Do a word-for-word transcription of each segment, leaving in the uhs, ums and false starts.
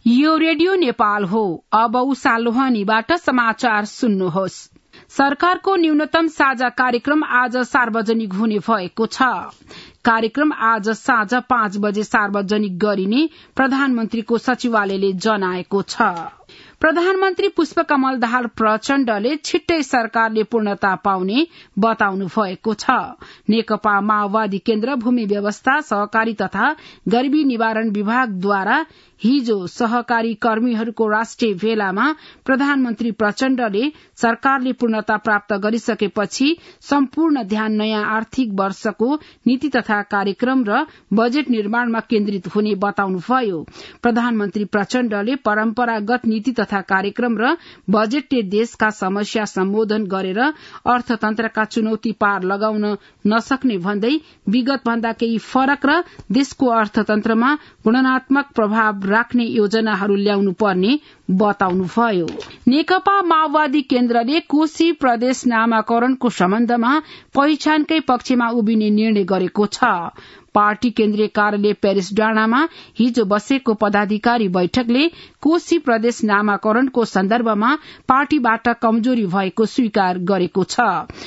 यो रेडियो नेपाल हो। अब उषा लोहानीबाट समाचार सुन्नुहोस्। सरकारको न्यूनतम साझा कार्यक्रम आज सार्वजनिक हुने भएको छ। कार्यक्रम आज साँझ पाँच बजे सार्वजनिक गरिने प्रधानमन्त्रीको सचिवालयले जनाएको छ। प्रधानमन्त्री पुष्पकमल दाहाल प्रचण्डले छिट्टै सरकारले पूर्णता पाउने बताउनु भएको छ। नेकपा माओवादी केन्द्र भूमि व्यवस्था सहकारी तथा गरीबी निवारण विभागद्वारा हिजो सहकारी कर्मीहरूको राष्ट्रिय भेलामा प्रधानमन्त्री प्रचण्डले सरकारले पूर्णता प्राप्त गरिसकेपछि सम्पूर्ण ध्यान नयाँ आर्थिक वर्षको नीति तथा कार्यक्रम र बजेट निर्माणमा केन्द्रित हुने बताउनुभयो। प्रधानमन्त्री प्रचण्डले परम्परागत नीति तथा कार्यक्रम र बजेटले देशका समस्या सम्बोधन गरेर अर्थतन्त्रका चुनौती पार लगाउन नसक्ने भन्दै विगत भन्दा केही फरक र देशको अर्थतन्त्रमा गुणात्मक प्रभाव राख्ने योजनाहरू ल्याउनु पर्ने बताउनुभयो। नेकपा माओवादी केन्द्रले कोशी प्रदेश नामाकरणको सम्बन्धमा पहिचानकै पक्षमा उभिने निर्णय गरेको छ। पार्टी केन्द्रीय कार्यालय पेरिस डाँडामा हिजो बसेको पदाधिकारी बैठकले कोशी प्रदेश नामाकरणको सन्दर्भमा पार्टीबाट कमजोरी भएको स्वीकार गरेको छ।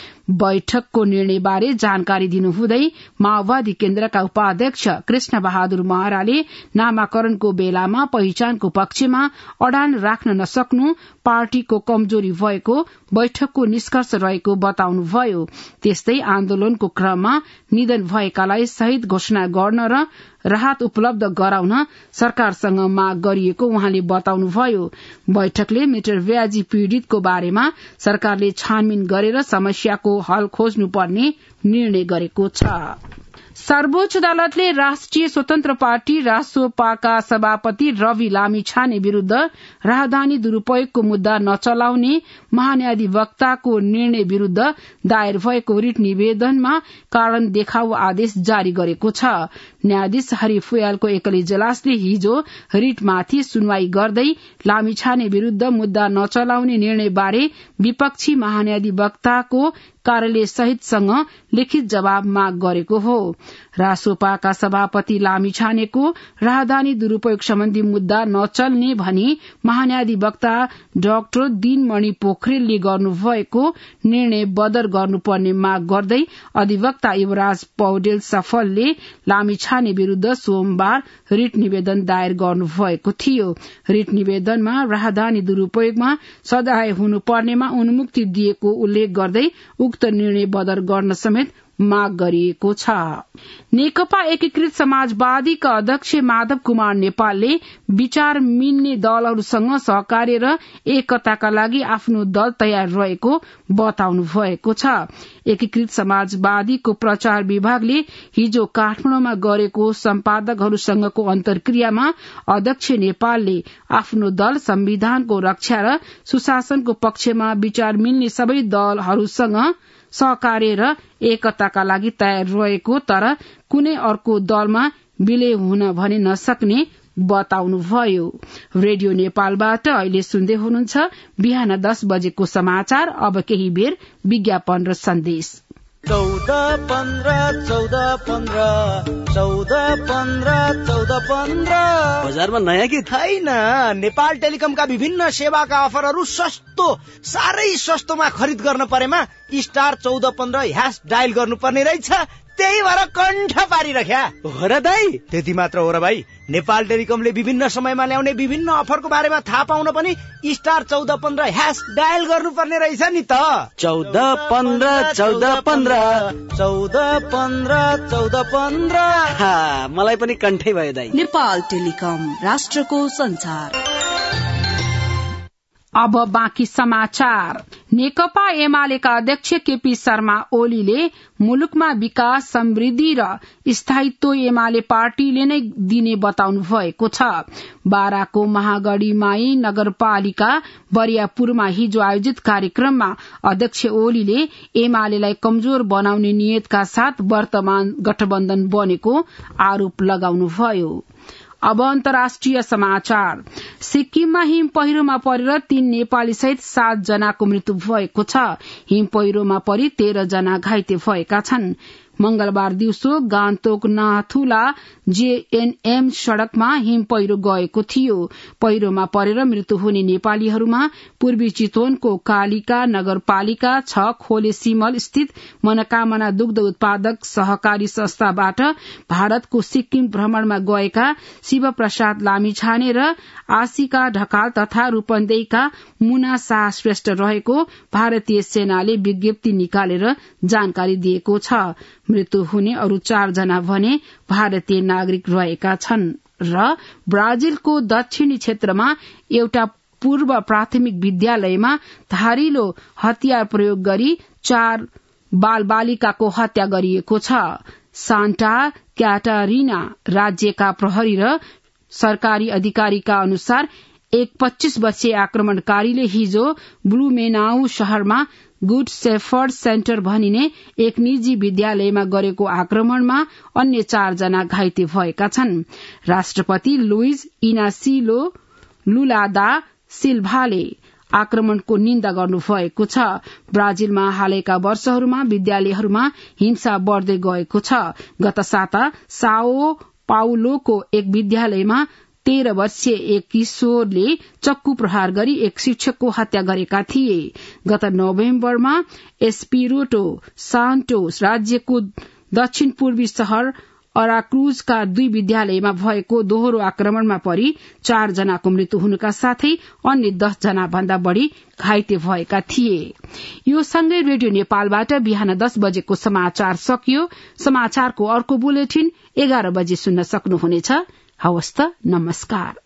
बैठकको निर्णयबारे जानकारी दिनुहुँदै माओवादी केन्द्रका उपाध्यक्ष कृष्ण बहादुर महराले नामाकरणको बेलामा पहिचानको पक्षमा अडान राख्न नसक्नु पार्टीको कमजोरी भएको बैठकको निष्कर्ष रहेको बताउनुभयो। त्यस्तै आन्दोलनको क्रममा निधन भएकालाई शहीद घोषणा गर्न र राहत उपलब्ध गराउन सरकारसँग माग गरिएको उहाँले बताउनुभयो। बैठकले मिटर ब्याजी पीड़ितको बारेमा सरकारले छानबिन गरेर समस्याको हल खोज्नुपर्ने निर्णय गरेको छ। सर्वोच्च अदालतले राष्ट्रिय स्वतन्त्र पार्टी रासोपाका सभापति रवि लामिछाने विरूद्ध राहदानी दुरूपयोगको मुद्दा नचलाउने महान्यायाधिवक्ताको निर्णय विरूद्ध दायर भएको रिट निवेदनमा कारण देखाउ आदेश जारी गरेको छ। न्यायाधीश हरि फुयालको एकल इजलासले हिजो रिटमाथि सुनवाई गर्दै लामिछाने विरूद्ध मुद्दा नचलाउने निर्णयबारे विपक्षी महान्यायाधिवक्ताको कार्यालय सहितसँग लिखित जवाब माग गरेको हो। रासोपाका सभापति लामिछानेको राहदानी दुरूपयोग सम्बन्धी मुद्दा नचल्ने भनी महान्यायाधिवक्ता डाक्टर दिनमणि पोखरेलले गर्नुभएको निर्णय बदर गर्नुपर्ने माग गर्दै अधिवक्ता युवराज पौडेल सफलले लामिछाने विरूद्ध सोमबार रिट निवेदन दायर गर्नुभएको थियो। रिट निवेदनमा राहदानी दुरूपयोगमा सजाय हुनुपर्नेमा उन्मुक्ति दिएको उल्लेख गर्दै उक्त निर्णय बदर गर्न समेत माग गरिएको छ। नेकपा एकीकृत समाजवादीका अध्यक्ष माधव कुमार नेपालले विचार मिल्ने दलहरूसँग सहकार्य र एकताका लागि आफ्नो दल तयार रहेको बताउनु भएको छ। एकीकृत समाजवादीको प्रचार विभागले हिजो काठमाडौँमा गरेको सम्पादकहरूसँगको अन्तर्क्रियामा अध्यक्ष नेपालले आफ्नो दल संविधानको रक्षा र सुशासनको पक्षमा विचार मिल्ने सबै दलहरूसँग सहकार्य र एकताका लागि तयार रहेको तर कुनै अर्को दलमा विलय हुन भने नसक्ने बताउनुभयो। रेडियो नेपालबाट अहिले सुन्दै हुनुहुन्छ बिहान दस बजेको समाचार। अब केही बेर विज्ञापन र सन्देश। चौध पन्ध्र चौध पन्ध्र चौध पन्ध्र चौध पन्ध्र बजारमा नयाँ कि छैन। नेपाल टेलिकमका विभिन्न सेवाका अफरहरू सस्तो, साह्रै सस्तोमा खरिद गर्न परेमा स्टार चौध पन्ध्र ह्यास डायल गर्नुपर्ने रहेछ। त्यही भएर कण्ठ पारिरख्या हो र दाइ। त्यति मात्र हो र भाइ, नेपाल टेलिकमले विभिन्न समयमा ल्याउने विभिन्न अफरको बारेमा थाहा पाउन पनि स्टार चौध पन्ध्र ह्यास डायल गर्नुपर्ने रहेछ नि त। चौध पन्ध्र चौध पन्ध्र चौध पन्ध्र चौध पन्ध्र मलाई पनि कण्ठै भयो दाइ। नेपाल टेलिकम, राष्ट्रको संचार। अब बाँकी समाचार। नेकपा एमालेका अध्यक्ष केपी शर्मा ओलीले मुलुकमा विकास, समृद्धि र स्थायित्व एमाले पार्टीले नै दिने बताउनु भएको छ। बाराको महागढ़ीमाई नगरपालिका बरियापुरमा हिजो आयोजित कार्यक्रममा अध्यक्ष ओलीले एमालेलाई कमजोर बनाउने नियतका साथ वर्तमान गठबन्धन बनेको आरोप लगाउनुभयो। अब अन्तर्राष्ट्रिय समाचार। सिक्किममा हिम पहिरोमा परेर तीन नेपाली सहित सात जनाको मृत्यु भएको छ। हिम पहिरोमा परि तेह्र जना घाइते भएका छन्। मंगलबार दिउँसो गान्तोक नाथुला जेएनएम सड़कमा हिम पहिरो गएको थियो। पहिरोमा परेर मृत्यु हुने नेपालीहरूमा पूर्वी चितवनको कालिका नगरपालिका छ खोले सिमल स्थित मनोकामना दुग्ध उत्पादक सहकारी संस्थाबाट भारतको सिक्किम भ्रमणमा गएका शिव प्रसाद लामिछाने र आशिका ढकाल तथा रूपन्देहीका मुना शाह श्रेष्ठ रहेको भारतीय सेनाले विज्ञप्ति निकालेर जानकारी दिएको छ। मृत्यु हुने अरू चारजना भने भारतीय नागरिक रहेका छन् र ब्राजिलको दक्षिणी क्षेत्रमा एउटा पूर्व प्राथमिक विद्यालयमा धारिलो हतियार प्रयोग गरी चार बाल बालिकाको हत्या गरिएको छ। सान्टा क्याटारिना राज्यका प्रहरी र सरकारी अधिकारीका अनुसार एक पच्चीस वर्षीय आक्रमणकारीले हिजो ब्लुमेनाउ शहरमा गुड सेफर्ड सेन्टर भनिने एक निजी विद्यालयमा गरेको आक्रमणमा अन्य चारजना घाइते भएका छन्। राष्ट्रपति लुइज इनासिलो लुला दा सिल्भाले आक्रमणको निन्दा गर्नुभएको छ। ब्राजिलमा हालैका वर्षहरूमा विद्यालयहरूमा हिंसा बढ़दै गएको छ। गत साता साओ पाउलोको एक विद्यालयमा तेह्र वर्षीय एक किशोरले चक्कु प्रहार गरी एक शिक्षकको हत्या गरेका थिए। गत नोभेम्बरमा एस्पिरिटो सान्टोस राज्यको दक्षिण पूर्वी शहर अराक्रुजका दुई विद्यालयमा भएको दोहोरो आक्रमणमा परि चार जनाको मृत्यु हुनुका साथै अन्य दस जना भन्दा बढ़ी घाइते भएका थिए। यो सँगै रेडियो नेपालबाट बिहान दस बजेको समाचार सकियो। समाचारको अर्को बुलेटिन एघार बजे सुन्न सक्नुहुनेछ। हवस् त, नमस्कार।